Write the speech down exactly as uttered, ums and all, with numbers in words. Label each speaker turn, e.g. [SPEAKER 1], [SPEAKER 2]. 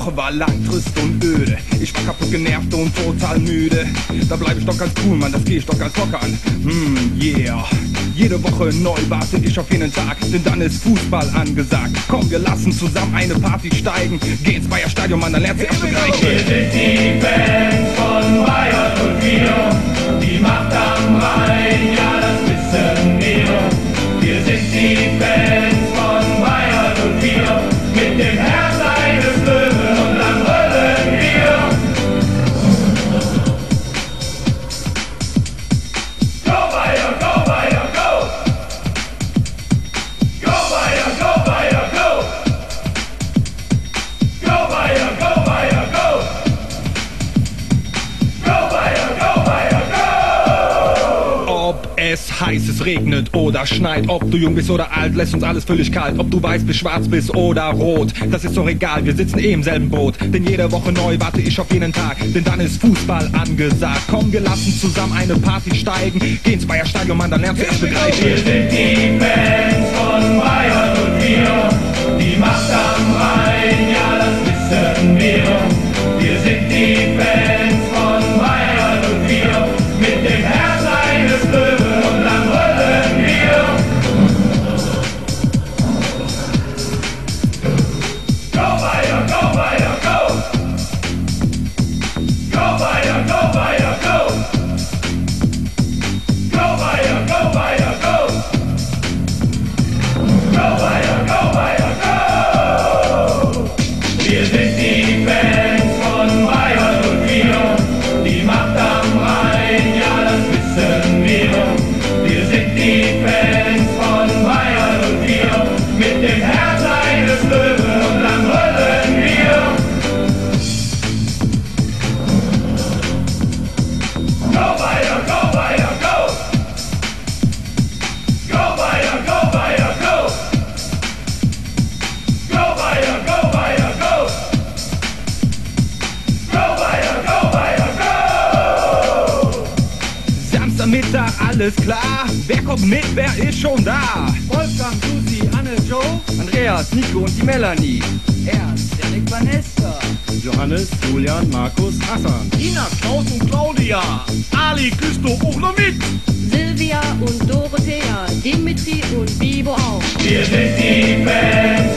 [SPEAKER 1] Woche war lang, trist und öde. Ich war kaputt genervt und total müde. Da bleib ich doch ganz cool, Mann, das geh ich doch ganz locker an. Hm, yeah. Jede Woche neu warte ich auf jeden Tag, denn dann ist Fußball angesagt. Komm, wir lassen zusammen eine Party steigen. Geh ins Bayer Stadion, Mann, dann lernst du erst begreifen.
[SPEAKER 2] Wir sind die Fans von Bayern und wir, die Macht am Rhein, ja, das wissen wir. Wir sind die Fans von Bayern und wir, mit dem Herz eines Löwen und dann brüllen wir. Go Bayern, go Bayern, go! Go Bayern, go Bayern, go! Go Bayern, go Bayern, go! Go Bayern, go Bayern, go!
[SPEAKER 1] Ob es heiß, es regnet oder schneit, ob du jung bist oder alt, lässt uns alles völlig kalt. Ob du weiß bist, schwarz bist oder rot, das ist doch egal, wir sitzen eh im selben Boot. Denn jede Woche neu warte ich auf jeden Tag, denn dann ist Fußball angesagt. Komm, wir lassen zusammen eine Party steigen. Geh ins Bayer Stadion, Mann, dann lernst du erst begreifen.
[SPEAKER 2] Wir sind die Fans von Bayern und wir, die Macht am Rhein, ja, das wissen wir. Wir sind die Fans von Bayern und wir, mit dem Herz eines Löwen und dann brüllen wir. Go Bayern, go Bayern, go! Go Bayern, go Bayern, go! Go Bayern, go Bayern, go! Go Bayern, go Bayern, go! Wir sind die Fans von Bayern und wir, die Macht am Rhein, ja, das wissen wir. Wir sind die Fans von Bayern und wir, mit dem Herz eines Löwen und dann brüllen wir. Go Bayern, go Bayern, go! Go Bayern, go Bayern, go! Go Bayern, go Bayern, go! Go Bayern, go Bayern, go!
[SPEAKER 1] Samstagmittag, alles klar. Wer kommt mit, wer ist schon da?
[SPEAKER 3] Wolfgang, Susi, Anne, Joe,
[SPEAKER 1] Andreas, Nico und die Melanie.
[SPEAKER 3] Ernst, Janik, Vanessa,
[SPEAKER 4] Johannes, Julian, Markus, Hassan.
[SPEAKER 3] Ina, Klaus und Claudia, Ali, Christo, auch noch mit.
[SPEAKER 5] Silvia und Dorothea, Dimitri und Bibo auch.
[SPEAKER 2] Wir sind die Fans